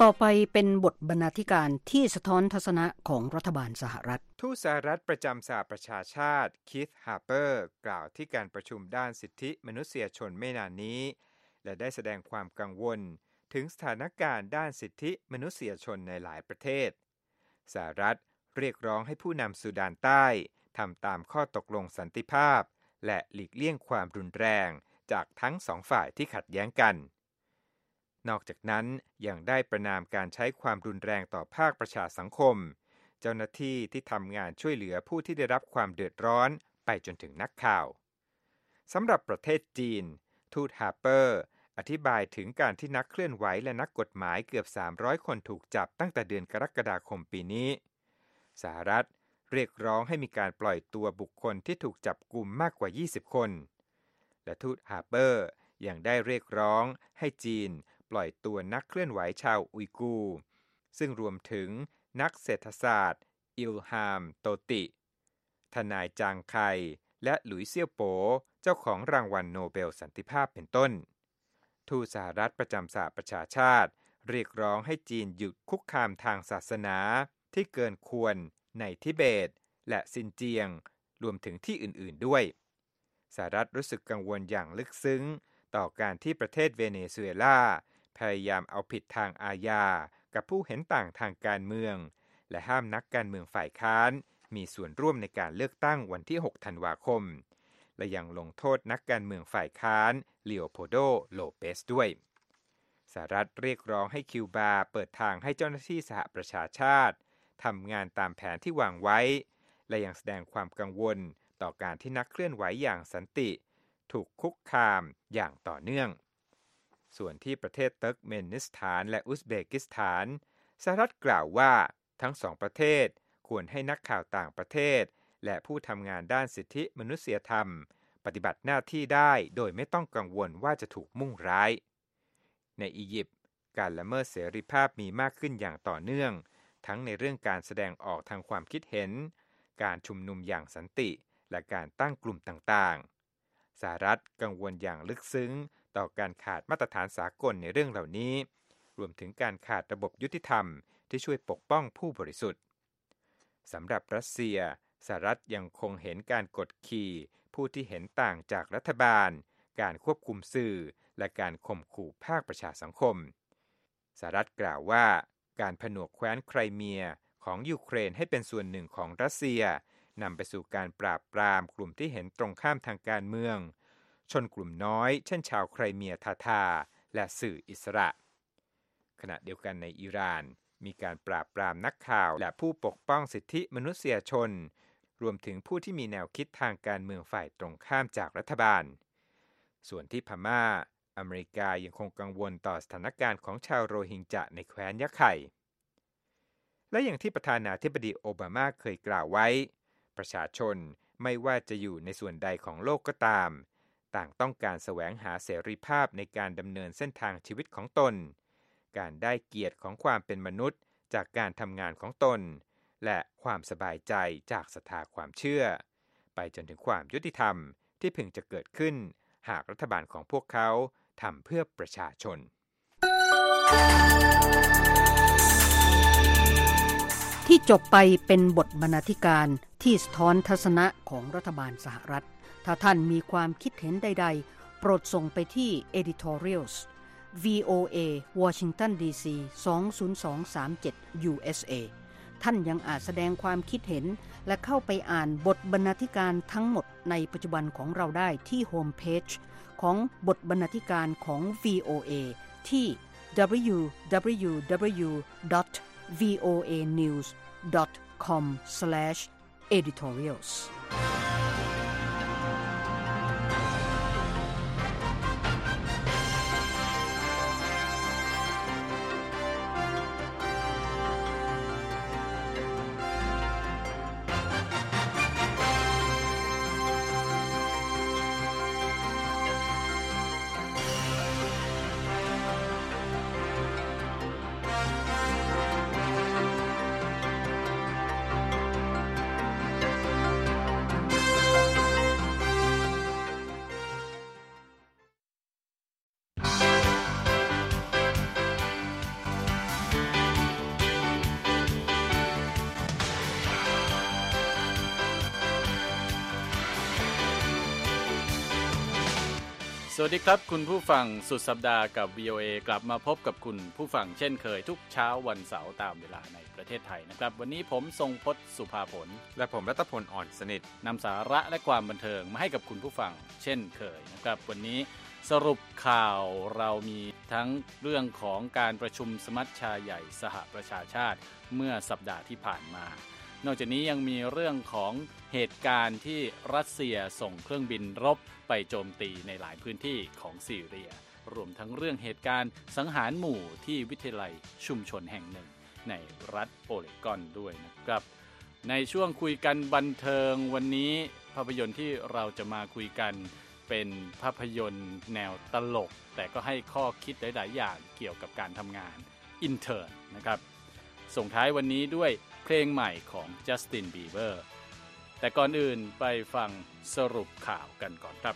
ต่อไปเป็นบทบรรณาธิการที่สะท้อนทัศนะของรัฐบาลสหรัฐทูตสหรัฐประจำสหประชาชาติคีธ ฮาร์เปอร์กล่าวที่การประชุมด้านสิทธิมนุษยชนไม่นานนี้และได้แสดงความกังวลถึงสถานการณ์ด้านสิทธิมนุษยชนในหลายประเทศสหรัฐเรียกร้องให้ผู้นำสุดานใต้ทำตามข้อตกลงสันติภาพและหลีกเลี่ยงความรุนแรงจากทั้งสองฝ่ายที่ขัดแย้งกันนอกจากนั้นยังได้ประณามการใช้ความรุนแรงต่อภาคประชาสังคมเจ้าหน้าที่ที่ทำงานช่วยเหลือผู้ที่ได้รับความเดือดร้อนไปจนถึงนักข่าวสำหรับประเทศจีนทูต ฮาร์เปอร์อธิบายถึงการที่นักเคลื่อนไหวและนักกฎหมายเกือบ300คนถูกจับตั้งแต่เดือนกรกฎาคมปีนี้สหรัฐเรียกร้องให้มีการปล่อยตัวบุคคลที่ถูกจับกุมมากกว่า20คนและทูต ฮาร์เปอร์ยังได้เรียกร้องให้จีนปล่อยตัวนักเคลื่อนไหวชาวอุยกูร์ซึ่งรวมถึงนักเศรษฐศาสตร์อิลฮามโตติทนายจางไคและหลุยเซี่ยวโป๋เจ้าของรางวัลโนเบลสันติภาพเป็นต้นทูตสหรัฐประจำสหประชาชาติเรียกร้องให้จีนหยุดคุกคามทางศาสนาที่เกินควรในทิเบตและซินเจียงรวมถึงที่อื่นๆด้วยสหรัฐรู้สึกกังวลอย่างลึกซึ้งต่อการที่ประเทศเวเนซุเอลาพยายามเอาผิดทางอาญากับผู้เห็นต่างทางการเมืองและห้ามนักการเมืองฝ่ายค้านมีส่วนร่วมในการเลือกตั้งวันที่6ธันวาคมและยังลงโทษนักการเมืองฝ่ายค้านลีโอโพลโด โลเปสด้วยสหรัฐเรียกร้องให้คิวบาเปิดทางให้เจ้าหน้าที่สหประชาชาติทำงานตามแผนที่วางไว้และยังแสดงความกังวลต่อการที่นักเคลื่อนไหวอย่างสันติถูกคุกคามอย่างต่อเนื่องส่วนที่ประเทศเติร์กเมนิสถานและอุซเบกิสถานสหรัฐกล่าวว่าทั้งสองประเทศควรให้นักข่าวต่างประเทศและผู้ทำงานด้านสิทธิมนุษยธรรมปฏิบัติหน้าที่ได้โดยไม่ต้องกังวลว่าจะถูกมุ่งร้ายในอียิปต์การละเมิดเสรีภาพมีมากขึ้นอย่างต่อเนื่องทั้งในเรื่องการแสดงออกทางความคิดเห็นการชุมนุมอย่างสันติและการตั้งกลุ่มต่างๆสหรัฐกังวลอย่างลึกซึ้งต่อการขาดมาตรฐานสากลในเรื่องเหล่านี้รวมถึงการขาดระบบยุติธรรมที่ช่วยปกป้องผู้บริสุทธิ์สำหรับรัสเซียสหรัฐยังคงเห็นการกดขี่ผู้ที่เห็นต่างจากรัฐบาลการควบคุมสื่อและการข่มขู่ภาคประชาสังคมสหรัฐกล่าวว่าการผนวกแคว้นไครเมียของยูเครนให้เป็นส่วนหนึ่งของรัสเซียนำไปสู่การปราบปรามกลุ่มที่เห็นตรงข้ามทางการเมืองชนกลุ่มน้อยเช่นชาวไครเมียทาทาและสื่ออิสระขณะเดียวกันในอิหร่านมีการปราบปรามนักข่าวและผู้ปกป้องสิทธิมนุษยชนรวมถึงผู้ที่มีแนวคิดทางการเมืองฝ่ายตรงข้ามจากรัฐบาลส่วนที่พม่าอเมริกายังคงกังวลต่อสถานการณ์ของชาวโรฮิงญะในแคว้นยะไข่และอย่างที่ประธานาธิบดีโอบามาเคยกล่าวไว้ประชาชนไม่ว่าจะอยู่ในส่วนใดของโลกก็ตามต่างต้องการแสวงหาเสรีภาพในการดำเนินเส้นทางชีวิตของตนการได้เกียรติของความเป็นมนุษย์จากการทำงานของตนและความสบายใจจากศรัทธาความเชื่อไปจนถึงความยุติธรรมที่พึงจะเกิดขึ้นหากรัฐบาลของพวกเขาทำเพื่อประชาชนที่จบไปเป็นบทบรรณาธิการที่สะท้อนทัศนะของรัฐบาลสหรัฐถ้าท่านมีความคิดเห็นใดๆโปรดส่งไปที่ editorials VOA Washington DC 20237 USA ท่านยังอาจแสดงความคิดเห็นและเข้าไปอ่านบทบรรณาธิการทั้งหมดในปัจจุบันของเราได้ที่โฮมเพจของบทบรรณาธิการของ VOA ที่ www.voanews.com/editorials วัสดีครับคุณผู้ฟังสุดสัปดาห์กับ VOA กลับมาพบกับคุณผู้ฟังเช่นเคยทุกเช้าวันเสาร์ตามเวลาในประเทศไทยนะครับวันนี้ผมทรงพจน์สุภาผลและผมรัตพลอ่อนสนิทนำสาระและความบันเทิงมาให้กับคุณผู้ฟังเช่นเคยนะครับวันนี้สรุปข่าวเรามีทั้งเรื่องของการประชุมสมัชชาใหญ่สหประชาชาติเมื่อสัปดาห์ที่ผ่านมานอกจากนี้ยังมีเรื่องของเหตุการณ์ที่รัสเซียส่งเครื่องบินรบไปโจมตีในหลายพื้นที่ของซีเรียรวมทั้งเรื่องเหตุการณ์สังหารหมู่ที่วิทยาลัยชุมชนแห่งหนึ่งในรัฐโอเรกอนด้วยนะครับในช่วงคุยกันบันเทิงวันนี้ภาพยนตร์ที่เราจะมาคุยกันเป็นภาพยนตร์แนวตลกแต่ก็ให้ข้อคิดหลายๆอย่างเกี่ยวกับการทำงาน Intern นะครับส่งท้ายวันนี้ด้วยเพลงใหม่ของ Justin Bieber แต่ก่อนอื่นไปฟังสรุปข่าวกันก่อนครับ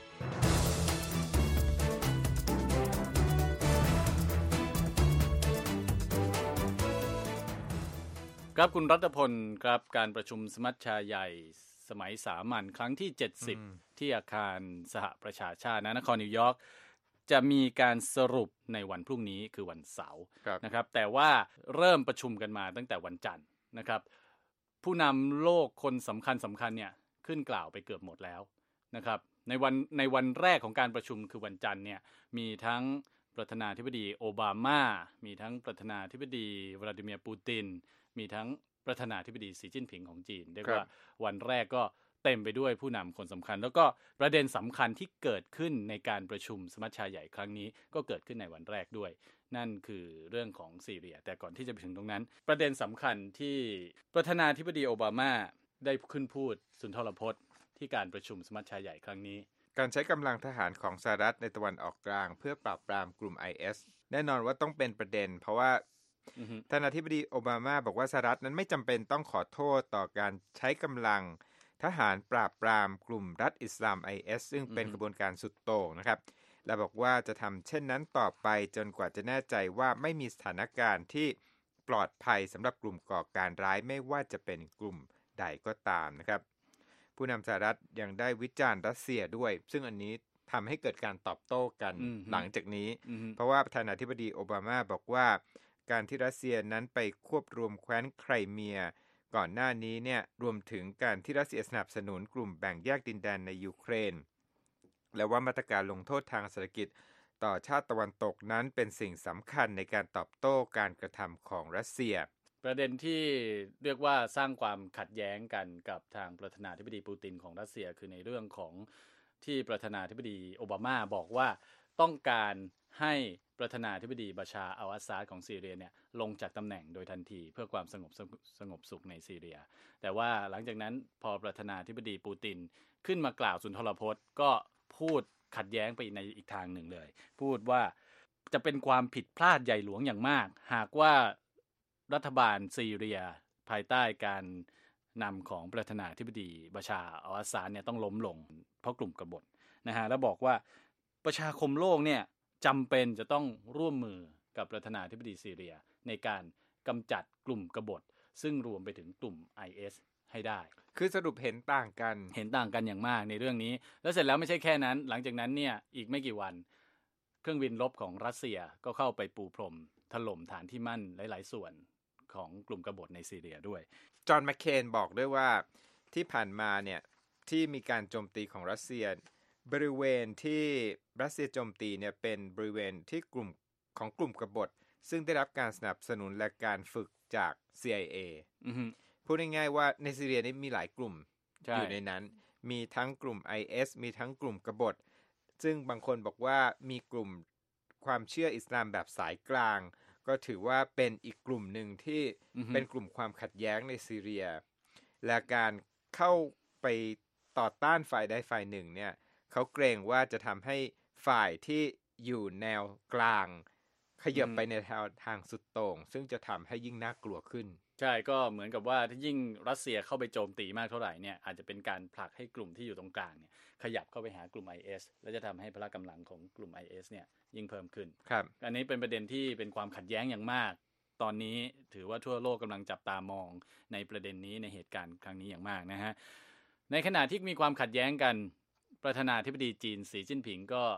ครับคุณรัตพลครับการประชุมสมัชชาใหญ่สมัยสามัญครั้งที่70ที่อาคารสหประชาชาตินครนิวยอร์กจะมีการสรุปในวันพรุ่งนี้คือวันเสาร์นะครับแต่ว่าเริ่มประชุมกันมาตั้งแต่วันจันทร์นะครับผู้นำโลกคนสำคัญเนี่ยขึ้นกล่าวไปเกือบหมดแล้วนะครับในวันแรกของการประชุมคือวันจันทร์เนี่ยมีทั้งประธานาธิบดีโอบามามีทั้งประธานาธิบดีวลาดิเมียร์ปูตินมีทั้งประธานาธิบดีสีจิ้นผิงของจีนเรียกว่าวันแรกก็เต็มไปด้วยผู้นำคนสำคัญแล้วก็ประเด็นสำคัญที่เกิดขึ้นในการประชุมสมัชชาใหญ่ครั้งนี้ก็เกิดขึ้นในวันแรกด้วยนั่นคือเรื่องของซีเรียแต่ก่อนที่จะไปถึงตรงนั้นประเด็นสำคัญที่ประธานาธิบดีโอบามาได้ขึ้นพูดสุนทรพจน์ที่การประชุมสมัชชาใหญ่ครั้งนี้การใช้กำลังทหารของสหรัฐในตะวันออกกลางเพื่อปราบปรามกลุ่ม IS แน่นอนว่าต้องเป็นประเด็นเพราะว่าประธานาธิบดีโอบามาบอกว่าสหรัฐนั้นไม่จำเป็นต้องขอโทษต่อการใช้กำลังทหารปราบปรามกลุ่มรัฐอิสลาม IS ซึ่งเป็นกระบวนการสุดโต่งนะครับและบอกว่าจะทำเช่นนั้นต่อไปจนกว่าจะแน่ใจว่าไม่มีสถานการณ์ที่ปลอดภัยสำหรับกลุ่มก่อการร้ายไม่ว่าจะเป็นกลุ่มใดก็ตามนะครับผู้นำสหรัฐยังได้วิจารณ์รัสเซียด้วยซึ่งอันนี้ทำให้เกิดการตอบโต้กันหลังจากนี้เพราะว่าประธานาธิบดีโอบามาบอกว่าการที่รัสเซียนั้นไปควบรวมแคว้นไครเมียก่อนหน้านี้เนี่ยรวมถึงการที่รัสเซียสนับสนุนกลุ่มแบ่งแยกดินแดนในยูเครนและว่ามาตรการลงโทษทางเศรษฐกิจต่อชาติตะวันตกนั้นเป็นสิ่งสำคัญในการตอบโต้การกระทำของรัสเซียประเด็นที่เรียกว่าสร้างความขัดแย้งกันกับทางประธานาธิบดีปูตินของรัสเซียคือในเรื่องของที่ประธานาธิบดีโอบามาบอกว่าต้องการให้ประธานาธิบดีบาชาร์อัลอาซาดของซีเรียเนี่ยลงจากตำแหน่งโดยทันทีเพื่อความสงบสุขในซีเรียแต่ว่าหลังจากนั้นพอประธานาธิบดีปูตินขึ้นมากล่าวสุนทรพจน์ก็พูดขัดแย้งไปในอีกทางหนึ่งเลยพูดว่าจะเป็นความผิดพลาดใหญ่หลวงอย่างมากหากว่ารัฐบาลซีเรียภายใต้การนำของประธานาธิบดีบาชาร์อัลอาซาดเนี่ยต้องล้มลงเพราะกลุ่มกบฏนะฮะแล้วบอกว่าประชาคมโลกเนี่ยจำเป็นจะต้องร่วมมือกับประธานาธิบดีซีเรียในการกำจัดกลุ่มกบฏซึ่งรวมไปถึงกลุ่ม IS ให้ได้คือสรุปเห็นต่างกันอย่างมากในเรื่องนี้แล้วเสร็จแล้วไม่ใช่แค่นั้นหลังจากนั้นเนี่ยอีกไม่กี่วันเครื่องบินรบของรัสเซียก็เข้าไปปูพรมถล่มฐานที่มั่นหลายๆส่วนของกลุ่มกบฏในซีเรียด้วยจอห์นแมคเคนบอกด้วยว่าที่ผ่านมาเนี่ยที่มีการโจมตีของรัสเซียบริเวณที่รัสเซียโจมตีเนี่ยเป็นบริเวณที่กลุ่มกบฏซึ่งได้รับการสนับสนุนและการฝึกจาก CIA พูดง่ายๆว่าในซีเรียนี่มีหลายกลุ่มอยู่ในนั้นมีทั้งกลุ่ม IS มีทั้งกลุ่มกบฏซึ่งบางคนบอกว่ามีกลุ่มความเชื่ออิสลามแบบสายกลางก็ถือว่าเป็นอีกกลุ่มหนึ่งที่เป็นกลุ่มความขัดแย้งในซีเรียและการเข้าไปต่อต้านฝ่ายใดฝ่ายหนึ่งเนี่ยเขาเกรงว่าจะทำให้ฝ่ายที่อยู่แนวกลางขยับไปในทางสุดโต่งซึ่งจะทำให้ยิ่งน่ากลัวขึ้นใช่ก็เหมือนกับว่าถ้ายิ่งรัสเซียเข้าไปโจมตีมากเท่าไหร่เนี่ยอาจจะเป็นการผลักให้กลุ่มที่อยู่ตรงกลางเนี่ยขยับเข้าไปหากลุ่ม IS และจะทำให้พละกำลังของกลุ่ม IS เนี่ยยิ่งเพิ่มขึ้นครับอันนี้เป็นประเด็นที่เป็นความขัดแย้งอย่างมากตอนนี้ถือว่าทั่วโลกกำลังจับตามองในประเด็นนี้ในเหตุการณ์ครั้งนี้อย่างมากนะฮะในขณะที่มีความขัดแย้งกันประธานาธิบดีจีนสีจิ้นผิงก็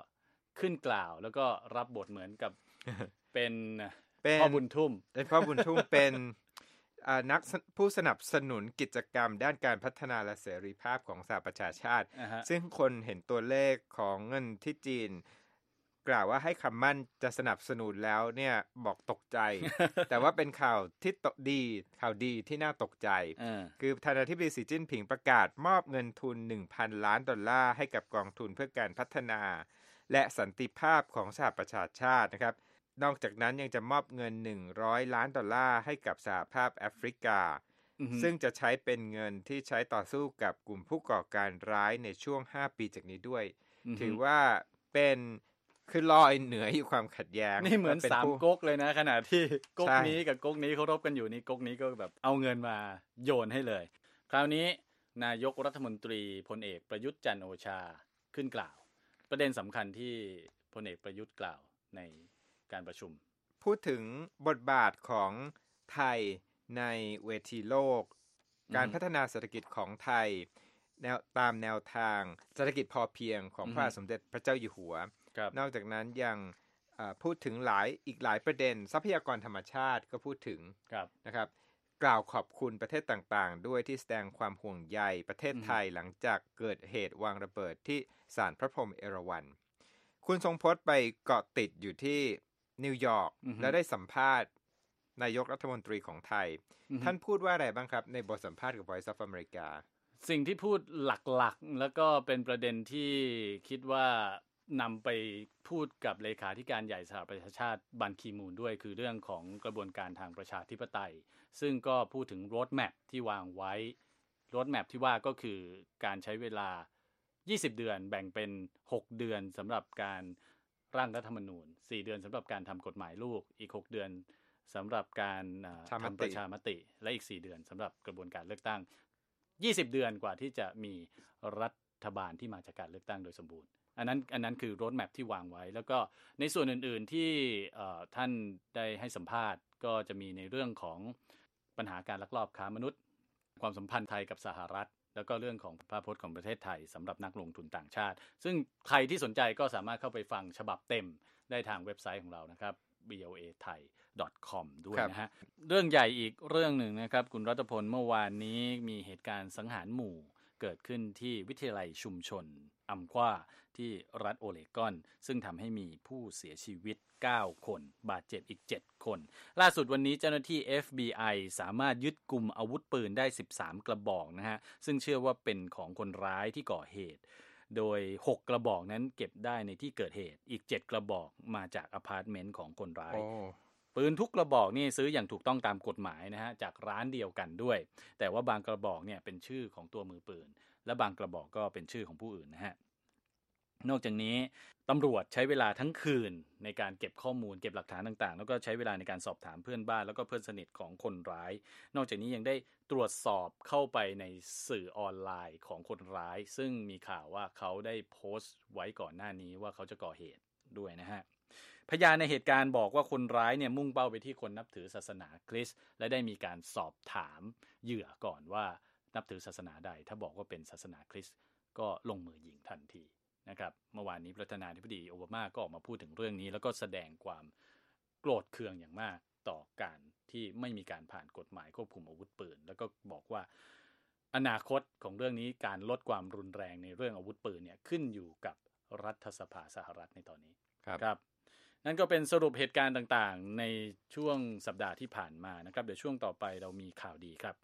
ขึ้นกล่าวแล้วก็รับบทเหมือนกับ เป็นเป็นพ่อบุญทุ่มเป็นพ่อบุญทุ่ม เป็นนักผู้สนับสนุนกิจกรรมด้านการพัฒนาและเสรีภาพของสหประชาชาติ ซึ่งคนเห็นตัวเลขของเงินที่จีนกล่าวว่าให้คำมั่นจะสนับสนุนแล้วเนี่ยบอกตกใจ แต่ว่าเป็นข่าวที่ข่าวดีที่น่าตกใจ คือประธานาธิบดีสีจิ้นผิงประกาศมอบเงินทุน $1,000 ล้านให้กับกองทุนเพื่อการพัฒนาและสันติภาพของสหประชาชาตินะครับนอกจากนั้นยังจะมอบเงิน$100 ล้านให้กับสหภาพแอฟริกา ซึ่งจะใช้เป็นเงินที่ใช้ต่อสู้กับกลุ่มผู้ก่อการร้ายในช่วง5ปีจากนี้ด้วยถือว่าเป็นคือลอยเหนืออยู่ความขัดแย้งนี่เหมือน3ก๊กเลยนะขณะที่ก๊กนี้กับก๊กนี้เขารบกันอยู่นี่ก๊กนี้ก็แบบเอาเงินมาโยนให้เลยคราวนี้นายกรัฐมนตรีพลเอกประยุทธ์จันทร์โอชาขึ้นกล่าวประเด็นสำคัญที่พลเอกประยุทธ์กล่าวในการประชุมพูดถึงบทบาทของไทยในเวทีโลกการพัฒนาเศรษฐกิจของไทยตามแนวทางเศรษฐกิจพอเพียงของพระบาทสมเด็จพระเจ้าอยู่หัวนอกจากนั้นยังพูดถึงอีกหลายประเด็นทรัพยากรธรรมชาติก็พูดถึงนะครับกล่าวขอบคุณประเทศต่างๆด้วยที่แสดงความห่วงใยประเทศไทยหลังจากเกิดเหตุวางระเบิดที่ศาลพระพรหมเอราวัณคุณทรงพจน์ไปเกาะติดอยู่ที่นิวยอร์กและได้สัมภาษณ์นายกรัฐมนตรีของไทยท่านพูดว่าอะไรบ้างครับในบทสัมภาษณ์กับ Voice of America สิ่งที่พูดหลักๆแล้วก็เป็นประเด็นที่คิดว่านำไปพูดกับเลขาธิการใหญ่สหประชาชาติบันคีมูนด้วยคือเรื่องของกระบวนการทางประชาธิปไตยซึ่งก็พูดถึงโรดแมพที่วางไว้โรดแมพที่ว่าก็คือการใช้เวลา20เดือนแบ่งเป็น6เดือนสำหรับการร่างรัฐธรรมนูญ4เดือนสำหรับการทำกฎหมายลูกอีก6เดือนสำหรับการทำประชามติและอีก4เดือนสำหรับกระบวนการเลือกตั้ง20เดือนกว่าที่จะมีรัฐบาลที่มาจากการเลือกตั้งโดยสมบูรณ์อันนั้นคือโรดแมพที่วางไว้แล้วก็ในส่วนอื่นๆที่ท่านได้ให้สัมภาษณ์ก็จะมีในเรื่องของปัญหาการลักลอบค้ามนุษย์ความสัมพันธ์ไทยกับสหรัฐแล้วก็เรื่องของภาพพจน์ของประเทศไทยสำหรับนักลงทุนต่างชาติซึ่งใครที่สนใจก็สามารถเข้าไปฟังฉบับเต็มได้ทางเว็บไซต์ของเรานะครับ voathai.com ด้วยนะฮะเรื่องใหญ่อีกเรื่องหนึ่งนะครับคุณรัตพลเมื่อวานนี้มีเหตุการณ์สังหารหมู่เกิดขึ้นที่วิทยาลัยชุมชนอัมควาที่รัฐโอเลกอนซึ่งทำให้มีผู้เสียชีวิต9คนบาดเจ็บอีก7คนล่าสุดวันนี้เจ้าหน้าที่ FBI สามารถยึดกุมอาวุธปืนได้13กระบอกนะฮะซึ่งเชื่อว่าเป็นของคนร้ายที่ก่อเหตุโดย6กระบอกนั้นเก็บได้ในที่เกิดเหตุอีก7กระบอกมาจากอพาร์ตเมนต์ของคนร้ายปืนทุกกระบอกนี่ซื้ออย่างถูกต้องตามกฎหมายนะฮะจากร้านเดียวกันด้วยแต่ว่าบางกระบอกเนี่ยเป็นชื่อของตัวมือปืนและบางกระบอกก็เป็นชื่อของผู้อื่นนะฮะนอกจากนี้ตำรวจใช้เวลาทั้งคืนในการเก็บข้อมูลเก็บหลักฐานต่างๆแล้วก็ใช้เวลาในการสอบถามเพื่อนบ้านแล้วก็เพื่อนสนิทของคนร้ายนอกจากนี้ยังได้ตรวจสอบเข้าไปในสื่อออนไลน์ของคนร้ายซึ่งมีข่าวว่าเขาได้โพสต์ไว้ก่อนหน้านี้ว่าเขาจะก่อเหตุด้วยนะฮะพยานในเหตุการณ์บอกว่าคนร้ายเนี่ยมุ่งเป้าไปที่คนนับถือศาสนาคริสต์และได้มีการสอบถามเหยื่อก่อนว่านับถือศาสนาใดถ้าบอกว่าเป็นศาสนาคริสต์ก็ลงมือยิงทันทีนะครับเมื่อวานนี้ประธานาธิบดีโอบามาก็ออกมาพูดถึงเรื่องนี้แล้วก็แสดงความโกรธเคืองอย่างมากต่อการที่ไม่มีการผ่านกฎหมายควบคุมอาวุธปืนแล้วก็บอกว่าอนาคตของเรื่องนี้การลดความรุนแรงในเรื่องอาวุธปืนเนี่ยขึ้นอยู่กับรัฐสภาสหรัฐในตอนนี้ครับนั่นก็เป็นสรุปเหตุการณ์ต่างๆในช่วงสัปดาห์ที่ผ่านมานะครับเดี๋ยวช่วงต่อไปเรามีข่าวดีครับ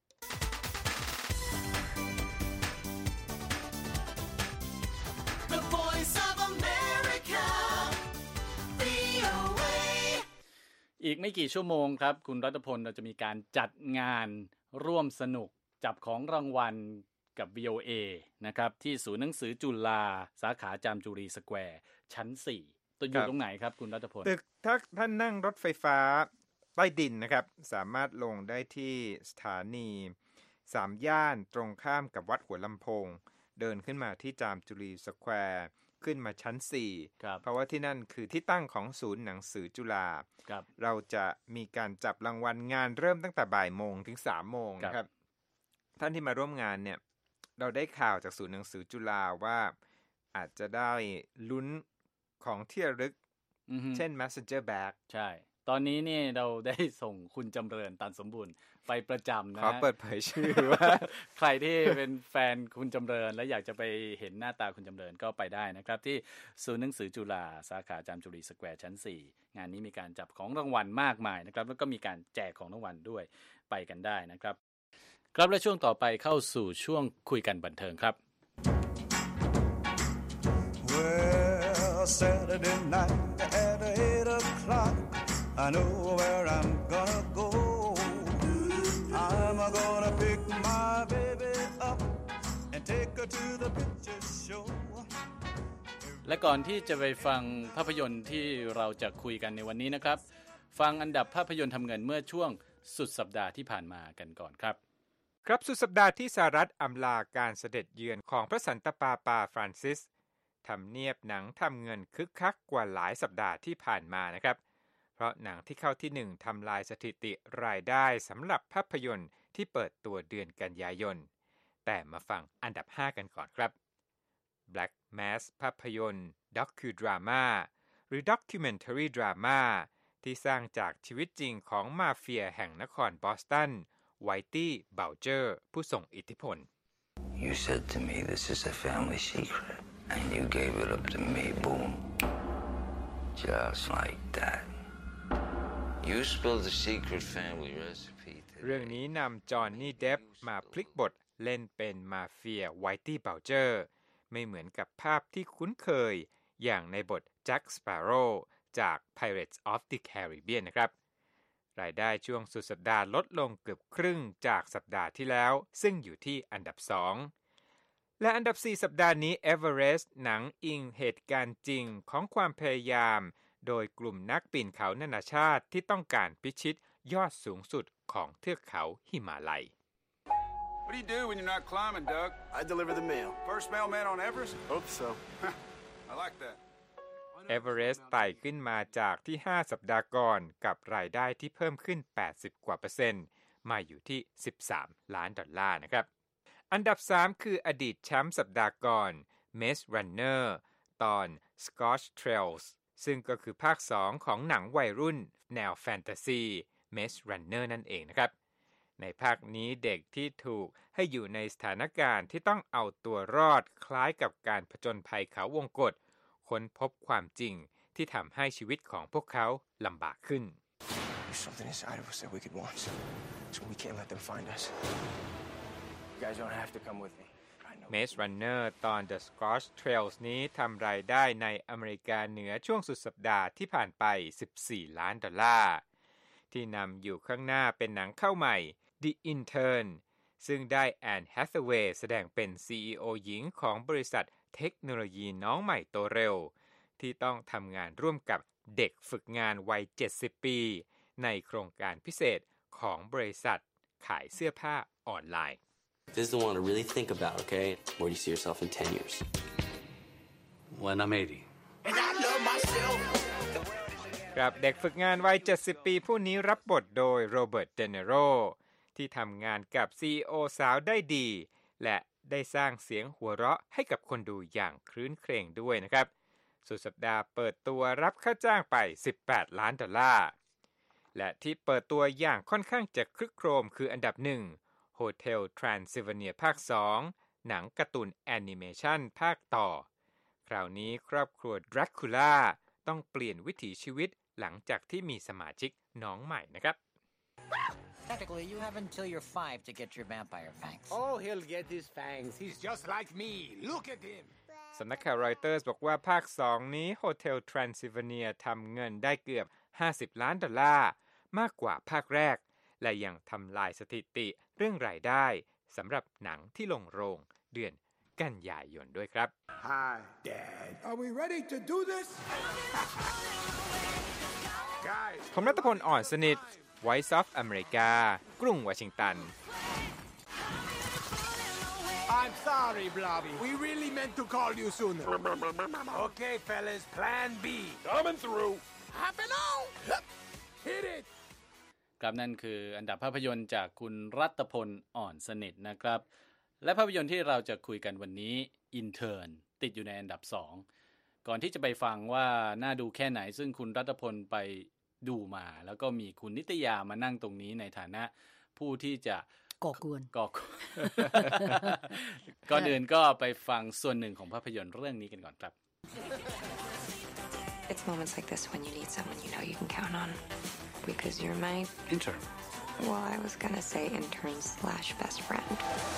อีกไม่กี่ชั่วโมงครับคุณรัตพลเราจะมีการจัดงานร่วมสนุกจับของรางวัลกับ VOA นะครับที่ศูนย์หนังสือจุฬาสาขาจามจุรีสแควร์ชั้น4ตัวอยู่ตรงไหนครับคุณรัตพลตึกถ้าท่านนั่งรถไฟฟ้าใต้ดินนะครับสามารถลงได้ที่สถานี3ย่านตรงข้ามกับวัดหัวลำโพงเดินขึ้นมาที่จามจุรีสแควร์ขึ้นมาชั้น4เพราะว่าที่นั่นคือที่ตั้งของศูนย์หนังสือจุฬาเราจะมีการจับรางวัลงานเริ่มตั้งแต่บ่ายโมงถึง3โมงนะครับท่านที่มาร่วมงานเนี่ยเราได้ข่าวจากศูนย์หนังสือจุฬาว่าอาจจะได้ลุ้นของที่ระลึกเช่น Messenger Bag ใช่ตอนนี้นี่เราได้ส่งคุณจำเริญตันสมบูรณ์ไปประจำนะขอเปิดเผยชื่อว่าใครที่เป็นแฟนคุณจำเริญและอยากจะไปเห็นหน้าตาคุณจำเริญก็ไปได้นะครับที่ศูนย์หนังสือจุฬาสาขาจามจุรีสแควร์ชั้น4งานนี้มีการจับของรางวัลมากมายนะครับแล้วก็มีการแจกของรางวัลด้วยไปกันได้นะครับครับและช่วงต่อไปเข้าสู่ช่วงคุยกันบันเทิงครับ Saturday night at 8 o'clock I know where I'm gonna go I'm gonna pick my baby up and take her to the picture show และก่อนที่จะไปฟังภาพยนตร์ที่เราจะคุยกันในวันนี้นะครับฟังอันดับภาพยนตร์ทำเงินเมื่อช่วงสุดสัปดาห์ที่ผ่านมากันก่อนครับครับสุดสัปดาห์ที่สหรัฐอำลาการเสด็จเยือนของพระสันตะปาปาฟรานซิสทำเนียบหนังทำเงินคึกคักกว่าหลายสัปดาห์ที่ผ่านมานะครับเพราะหนังที่เข้าที่1ทำลายสถิติรายได้สำหรับภาพยนตร์ที่เปิดตัวเดือนกันยายนแต่มาฟังอันดับ5กันก่อนครับ Black Mass ภาพยนตร์ด็อคิวดราม่าหรือ Documentary Drama ที่สร้างจากชีวิตจริงของมาเฟียแห่งนครบอสตันไวตี้เบลเจอร์ผู้ทรงอิทธิพล You said to me this is a family secret and you gave it up to me boom just like that You spilled the secret family recipe เรื่องนี้นำจอห์นนี่เดปมาพลิกบทเล่นเป็นมาเฟียไวตี้เบลเจอร์ไม่เหมือนกับภาพที่คุ้นเคยอย่างในบทแจ็คสเปโร่จาก Pirates of the Caribbean นะครับรายได้ช่วงสุดสัปดาห์ลดลงเกือบครึ่งจากสัปดาห์ที่แล้วซึ่งอยู่ที่อันดับ2และอันดับ4สัปดาห์นี้ Everest หนังอิงเหตุการณ์จริงของความพยายามโดยกลุ่มนักปีนเขานานาชาติที่ต้องการพิชิตยอดสูงสุดของเทือกเขาหิมาลัย What do you do when you're not climbing, Doug? I deliver the mail. First mailman on Everest? Hope so. I like that. Everest ไต่ขึ้นมาจากที่5สัปดาห์ก่อนกับรายได้ที่เพิ่มขึ้น80กว่า%มาอยู่ที่$13 ล้านนะครับอันดับ3คืออดีตแชมป์สัปดาห์ก่อน Maze Runner ตอน Scorched Trails ซึ่งก็คือภาค2ของหนังวัยรุ่นแนวแฟนตาซี Maze Runner นั่นเองนะครับในภาคนี้เด็กที่ถูกให้อยู่ในสถานการณ์ที่ต้องเอาตัวรอดคล้ายกับการผจญภัยเขาวงกตค้นพบความจริงที่ทำให้ชีวิตของพวกเขาลำบากขึ้น There's something inside of us that we could want, so we can't let them find us. You guys don't have to come with me. Maze Runner ตอน The Scorched Trails นี้ทำรายได้ในอเมริกาเหนือช่วงสุดสัปดาห์ที่ผ่านไป$14 ล้านที่นำอยู่ข้างหน้าเป็นหนังเข้าใหม่ The Intern ซึ่งได้แอนแฮธเวย์แสดงเป็น CEO หญิงของบริษัทเทคโนโลยีน้องใหม่โตเร็วที่ต้องทำงานร่วมกับเด็กฝึกงานวัย70 ปีในโครงการพิเศษของบริษัทขายเสื้อผ้าออนไลน์ This is the one to really think about, okay? Where do you see yourself in 10 years? When I'm 80. And I love myself. ครับเด็กฝึกงานวัย70 ปีผู้นี้รับบทโดยโรเบิร์ต เดเนโรที่ทำงานกับ CEO สาวได้ดีและได้สร้างเสียงหัวเราะให้กับคนดูอย่างครื้นเครงด้วยนะครับสุดสัปดาห์เปิดตัวรับค่าจ้างไป$18 ล้านและที่เปิดตัวอย่างค่อนข้างจะครึกโครมคืออันดับ1 Hotel Transylvania ภาค2หนังการ์ตูนแอนิเมชันภาคต่อคราวนี้ครอบครัวดรากูล่าต้องเปลี่ยนวิถีชีวิตหลังจากที่มีสมาชิกน้องใหม่นะครับ Technically, you have until you're 5 to get your vampire fangs. Oh, he'll get his fangs. He's just like me. Look at him. สำนักข่าวรอยเตอร์สบอกว่าภาค2นี้ Hotel Transylvania ทำเงินได้เกือบ$50 ล้านมากกว่าภาคแรกและยังทำลายสถิติเรื่องรายได้สำหรับหนังที่ลงโรงเดือนกันยายนด้วยครับ Hi, Dad. Are we ready to do this? Guys. ผมรัตพล อ่อนสนิท Voice of America กรุงวอชิงตัน I'm sorry, Blobby. We really meant to call you sooner. Okay, fellas, plan B. Coming through. Happen on. Hit it. ครับนั่นคืออันดับภาพยนตร์จากคุณรัตพล อ่อนสนิทนะครับและภาพยนตร์ที่เราจะคุยกันวันนี้ Intern ติดอยู่ในอันดับ2 ก่อนที่จะไปฟังว่าน่าดูแค่ไหนซึ่งคุณรัตพลไปดูมาแล้วก็มีคุณนิตยามานั่งตรงนี้ในฐานะผู้ที่จะก่อกวนก่อนอื่นก็ไปฟังส่วนหนึ่งของภาพยนตร์เรื่องนี้กันก่อนครับ It's moments like this when you need someone you know you can count on because you're my intern. Well, I was gonna say intern/best friend.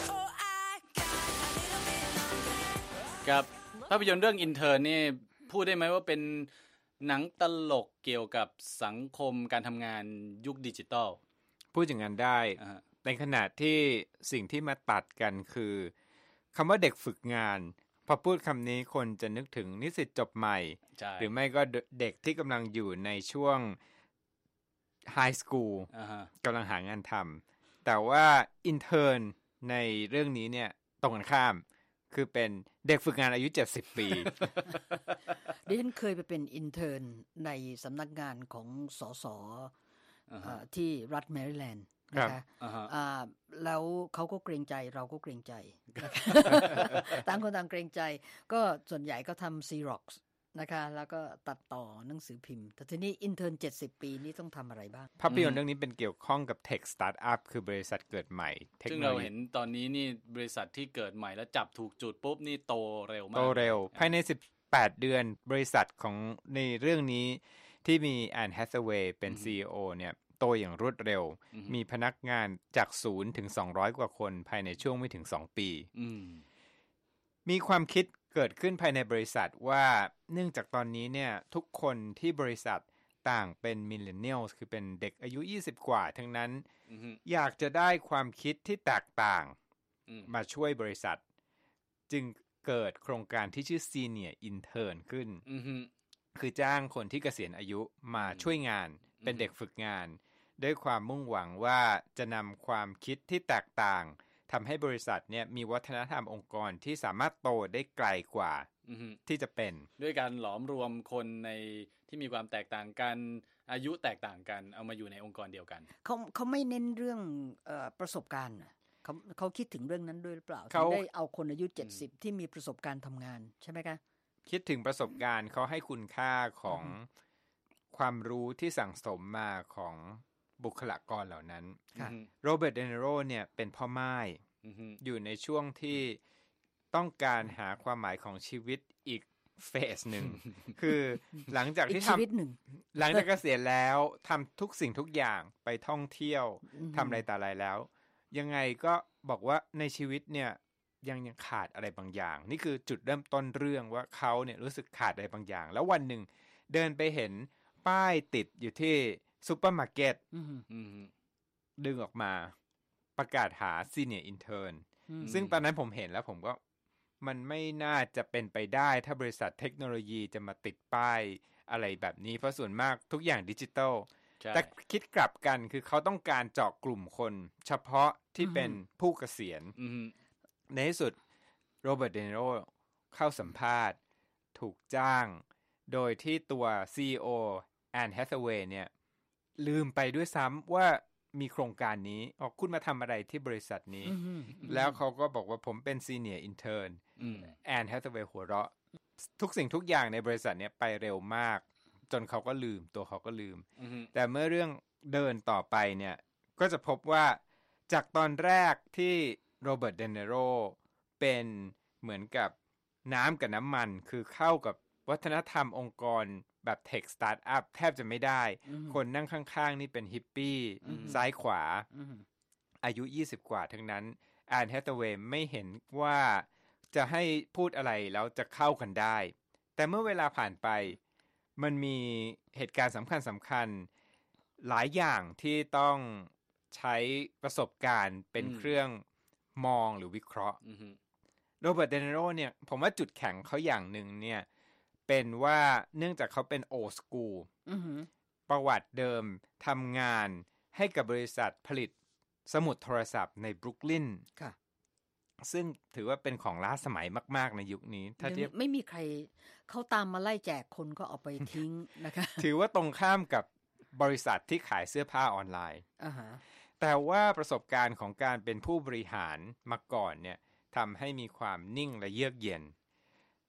ครับภาพยนตร์เรื่อง Intern นี่พูดได้ไหมว่าเป็นหนังตลกเกี่ยวกับสังคมการทำงานยุคดิจิตอลพูดอย่างนั้นได้ในขณะที่สิ่งที่มาตัดกันคือคำว่าเด็กฝึกงานพอพูดคำนี้คนจะนึกถึงนิสิตจบใหม่หรือไม่ก็เด็กที่กำลังอยู่ในช่วงไฮสคูลกำลังหางานทำแต่ว่าอินเทอร์นในเรื่องนี้เนี่ยตรงกันข้ามคือเป็นเด็กฝึกงานอายุ70 ปีดิฉันเคยไปเป็นอินเทอร์นในสำนักงานของสสที่รัฐแมริแลนด์นะคะแล้วเขาก็เกรงใจเราก็เกรงใจต่างคนต่างเกรงใจก็ส่วนใหญ่ก็ทำ Xerox นะคะแล้วก็ตัดต่อหนังสือพิมพ์แต่ทีนี้อินเทอร์น70 ปีนี้ต้องทำอะไรบ้างภาพยนตร์เรื่องนี้เป็นเกี่ยวข้องกับ Tech Startup คือบริษัทเกิดใหม่ซึ่งเราเห็นตอนนี้นี่บริษัทที่เกิดใหม่แล้วจับถูกจุดปุ๊บนี่โตเร็วมากโตเร็วภายใน18 เดือนบริษัทของในเรื่องนี้ที่มีแอนแฮทเวย์เป็น CEO เนี่ยโตอย่างรวดเร็วมีพนักงานจาก0ถึง200กว่าคนภายในช่วงไม่ถึง2 ปีมีความคิดเกิดขึ้นภายในบริษัทว่าเนื่องจากตอนนี้เนี่ยทุกคนที่บริษัทต่างเป็นมิลเลนเนียลคือเป็นเด็กอายุ20กว่าทั้งนั้นอยากจะได้ความคิดที่แตกต่างมาช่วยบริษัทจึงเกิดโครงการที่ชื่อ Senior Intern ขึ้นคือจ้างคนที่เกษียณอายุมาช่วยงานเป็นเด็กฝึกงานด้วยความมุ่งหวังว่าจะนำความคิดที่แตกต่างทำให้บริษัทเนี่ยมีวัฒนธรรมองค์กรที่สามารถโตได้ไกลกว่าที่จะเป็นด้วยการหลอมรวมคนในที่มีความแตกต่างกันอายุแตกต่างกันเอามาอยู่ในองค์กรเดียวกันเขาไม่เน้นเรื่องประสบการณ์เขาคิดถึงเรื่องนั้นด้วยหรือเปล่าเขาได้เอาคนอายุ70ที่มีประสบการณ์ทำงานใช่ไหมคะคิดถึงประสบการณ์เขาให้คุณค่าของความรู้ที่สั่งสมมาของบุคลากรเหล่านั้นโรเบิร์ต เดนิโรเนี่ยเป็นพ่อม่ายอยู่ในช่วงที่ต้องการหาความหมายของชีวิตอีกเฟสหนึ่งคือหลังจากที่ทำหลังจากเกษียณแล้วทำทุกสิ่งทุกอย่างไปท่องเที่ยวทำอะไรต่ออะไรแล้วยังไงก็บอกว่าในชีวิตเนี่ยยังขาดอะไรบางอย่างนี่คือจุดเริ่มต้นเรื่องว่าเขาเนี่ยรู้สึกขาดอะไรบางอย่างแล้ววันหนึ่งเดินไปเห็นป้ายติดอยู่ที่ซุปเปอร์มาร์เก็ตดึงออกมาประกาศหา Senior Intern ซึ่งตอนนั้นผมเห็นแล้วผมก็มันไม่น่าจะเป็นไปได้ถ้าบริษัทเทคโนโลยีจะมาติดป้ายอะไรแบบนี้เพราะส่วนมากทุกอย่างดิจิตอลแต่คิดกลับกันคือเขาต้องการเจาะกลุ่มคนเฉพาะที่เป็นผู้เกษียณในที่สุดโรเบิร์ต เดนิโรเข้าสัมภาษณ์ถูกจ้างโดยที่ตัว CEO แอนแฮทเวย์เนี่ยลืมไปด้วยซ้ำว่ามีโครงการนี้คุณมาทำอะไรที่บริษัทนี้แล้วเขาก็บอกว่าผมเป็น Senior Intern แอนแฮทเวย์หัวเราะทุกสิ่งทุกอย่างในบริษัทเนี้ยไปเร็วมากจนเขาก็ลืมตัวเขาก็ลืมแต่เมื่อเรื่องเดินต่อไปเนี่ยก็จะพบว่าจากตอนแรกที่โรเบิร์ต เดนิโรเป็นเหมือนกับน้ำกับน้ำมันคือเข้ากับวัฒนธรรมองค์กรแบบเทคสตาร์ทอัพแทบจะไม่ได้คนนั่งข้างๆนี่เป็นฮิปปี้ซ้ายขวาอายุ20กว่าทั้งนั้นแอนแฮทเวย์ไม่เห็นว่าจะให้พูดอะไรแล้วจะเข้ากันได้แต่เมื่อเวลาผ่านไปมันมีเหตุการณ์สำคัญหลายอย่างที่ต้องใช้ประสบการณ์เป็นเครื่องมองหรือวิเคราะห์โรเบิร์ต เดนิโรเนี่ยผมว่าจุดแข็งเขาอย่างหนึ่งเนี่ยเป็นว่าเนื่องจากเขาเป็นโอสกูลประวัติเดิมทำงานให้กับบริษัทผลิตสมุดโทรศัพท์ในบรุกลินซึ่งถือว่าเป็นของล้าสมัยมากๆในยุคนี้ถ้าเทียบไม่มีใครเขาตามมาไล่แจกคนก็เอาไปทิ้งนะคะถือว่าตรงข้ามกับบริษัทที่ขายเสื้อผ้าออนไลน์แต่ว่าประสบการณ์ของการเป็นผู้บริหารมาก่อนเนี่ยทำให้มีความนิ่งและเยือกเย็น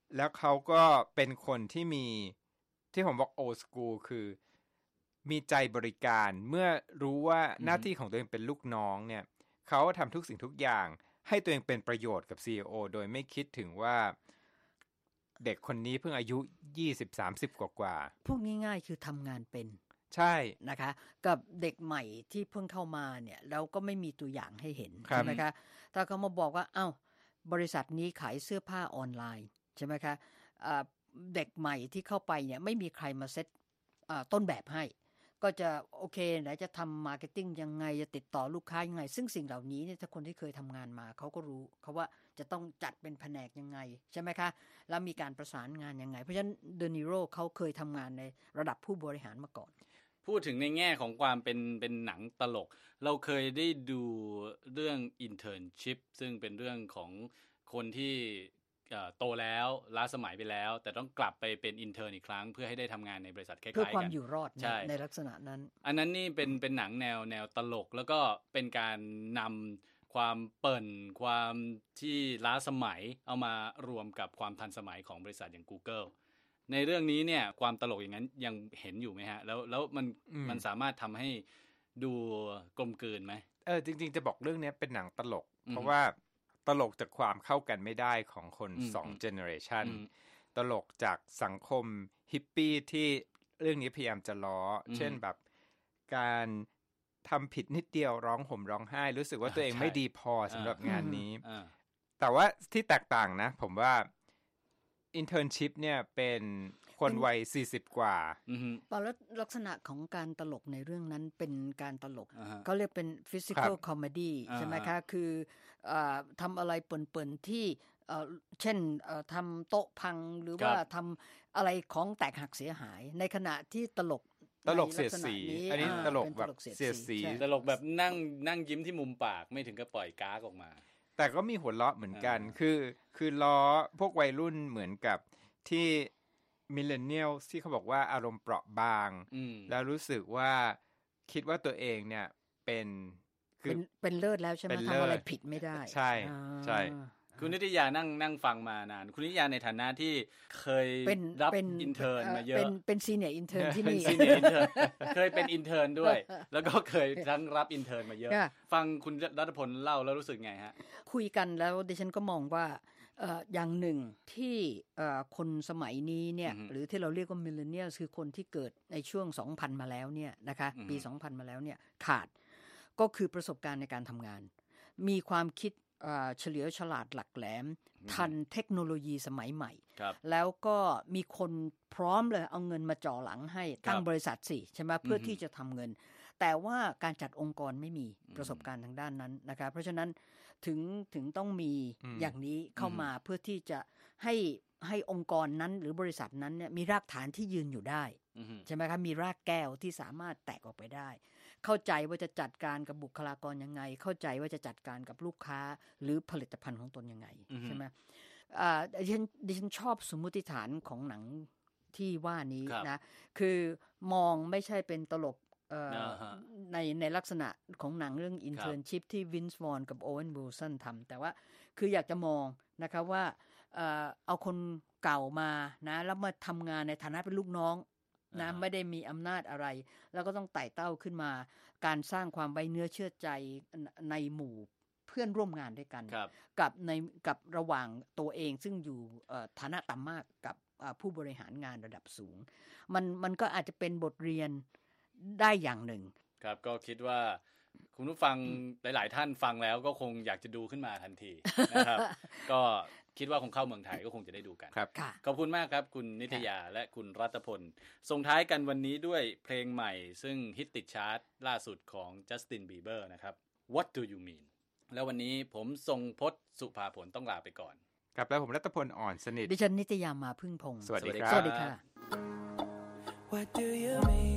แล้วเขาก็เป็นคนที่มีที่ผมบอกโอสกูลคือมีใจบริการเมื่อรู้ว่าหน้าที่ของตัวเองเป็นลูกน้องเนี่ยเขาทำทุกสิ่งทุกอย่างให้ตัวเองเป็นประโยชน์กับ CEO โดยไม่คิดถึงว่าเด็กคนนี้เพิ่งอายุ 20-30 กว่าพูดง่ายๆคือทำงานเป็นใช่นะคะกับเด็กใหม่ที่เพิ่งเข้ามาเนี่ยแล้วก็ไม่มีตัวอย่างให้เห็นใช่ไหมคะถ้าเขามาบอกว่าอ้าวบริษัทนี้ขายเสื้อผ้าออนไลน์ใช่ไหมคะเด็กใหม่ที่เข้าไปเนี่ยไม่มีใครมาเซตต้นแบบให้ก็จะโอเคไหนจะทำมาร์เก็ตติ้งยังไงจะติดต่อลูกค้ายังไงซึ่งสิ่งเหล่านี้เนี่ยถ้าคนที่เคยทำงานมาเขาก็รู้เขาว่าจะต้องจัดเป็นแผนกยังไงใช่ไหมคะแล้วมีการประสานงานยังไงเพราะฉะนั้นเดนิโรเขาเคยทำงานในระดับผู้บริหารมาก่อนพูดถึงในแง่ของความเป็นหนังตลกเราเคยได้ดูเรื่อง internship ซึ่งเป็นเรื่องของคนที่โตแล้วล้าสมัยไปแล้วแต่ต้องกลับไปเป็นอินเทอร์อีกครั้งเพื่อให้ได้ทำงานในบริษัทคล้ายๆกันเพื่อความอยู่รอด ในลักษณะนั้นอันนั้นนี่เป็นหนังแนวตลกแล้วก็เป็นการนำความเปิ่นความที่ล้าสมัยเอามารวมกับความทันสมัยของบริษัทอย่าง Google ในเรื่องนี้เนี่ยความตลกอย่างนั้นยังเห็นอยู่ไหมฮะแล้วมันสามารถทำให้ดูกลมกลืนไหมจริงๆจะบอกเรื่องนี้เป็นหนังตลกเพราะว่าตลกจากความเข้ากันไม่ได้ของคน2 generation ตลกจากสังคมฮิปปี้ที่เรื่องนี้พยายามจะล้อเช่นแบบการทำผิดนิดเดียวร้องห่มร้องไห้รู้สึกว่าตัวเองไม่ดีพอสำหรับงานนี้แต่ว่าที่แตกต่างนะผมว่า internship เนี่ยเป็นคนวัย40กว่าแล้วลักษณะของการตลกในเรื่องนั้นเป็นการตลกเขาเรียกเป็น physical comedy ใช่ไหมคะคือทำอะไรเปิ่นๆที่เช่นทำโต๊ะพังหรือว่าทำอะไรของแตกหักเสียหายในขณะที่ตลกเสียดสีอันนี้ตลกแบบเสียดสีตลกแบบนั่งยิ้มที่มุมปากไม่ถึงกับปล่อยก๊ากออกมาแต่ก็มีหัวเราะเหมือนกันคือล้อพวกวัยรุ่นเหมือนกับที่มิลเลนเนียลที่เขาบอกว่าอารมณ์เปราะบางแล้วรู้สึกว่าคิดว่าตัวเองเนี่ยเป็นเลิศแล้วใช่ไหมทำอะไรผิดไม่ได้ใช่ใช่คุณนิตยานั่งฟังมานานคุณนิตยาในฐานะที่เคยรับอินเทอร์มาเยอะเป็นซีเนียร์อินเทอร์ที่นี่เคยเป็นอินเทอร์ด้วยแล้วก็เคยทั้งรับอินเทอร์มาเยอะฟังคุณรัตพลเล่าแล้วรู้สึกไงฮะคุยกันแล้วดิฉันก็มองว่าอย่างหนึ่งที่คนสมัยนี้เนี่ยหรือที่เราเรียกว่ามิลเลนเนียลคือคนที่เกิดในช่วง 2000 มาแล้วเนี่ยนะคะปี 2000 มาแล้วเนี่ยขาดก็คือประสบการณ์ในการทำงานมีความคิดเฉลียวฉลาดหลักแหลมทันเทคโนโลยีสมัยใหม่แล้วก็มีคนพร้อมเลยเอาเงินมาจ่อหลังให้ตั้งบริษัทสิใช่ไหมเพื่อที่จะทำเงินแต่ว่าการจัดองค์กรไม่มีประสบการณ์ทางด้านนั้นนะคะเพราะฉะนั้นถึงต้องมีอย่างนี้เข้ามาเพื่อที่จะให้องค์กรนั้นหรือบริษัทนั้นเนี่ยมีรากฐานที่ยืนอยู่ได้ใช่ไหมคะมีรากแก้วที่สามารถแตกออกไปได้เข้าใจว่าจะจัดการกับบุคลากรยังไงเข้าใจว่าจะจัดการกับลูกค้าหรือผลิตภัณฑ์ของตนยังไงใช่ไหมดิฉันชอบสมมุติฐานของหนังที่ว่านี้นะคือมองไม่ใช่เป็นตลกในลักษณะของหนังเรื่อง internship ที่วินส์วอนกับโอเวนวิลสันทำแต่ว่าคืออยากจะมองนะคะว่าเอาคนเก่ามานะแล้วมาทำงานในฐานะเป็นลูกน้องนะไม่ได้มีอำนาจอะไรแล้วก็ต้องไต่เต้าขึ้นมาการสร้างความไว้เนื้อเชื่อใจในหมู่เพื่อนร่วมงานด้วยกันกับระหว่างตัวเองซึ่งอยู่ฐานะต่ำมากกับผู้บริหารงานระดับสูงมันก็อาจจะเป็นบทเรียนได้อย่างหนึ่งครับก็คิดว่าคุณผู้ฟังหลายๆท่านฟังแล้วก็คงอยากจะดูขึ้นมาทันทีนะครับก็คิดว่าคงเข้าเมืองไทยก็คงจะได้ดูกันขอบคุณมากครับคุณนิตยาและคุณรัตพลส่งท้ายกันวันนี้ด้วยเพลงใหม่ซึ่งฮิตติดชาร์ตล่าสุดของจัสตินบีเบอร์นะครับ What Do You Mean แล้ววันนี้ผมทรงพจน์สุภาผลต้องลาไปก่อนครับแล้วผมรัตพลอ่อนสนิทดิฉันนิตยามาพึ่งพงศ์สวัสดีครับสวัสดีค่ะ What do you mean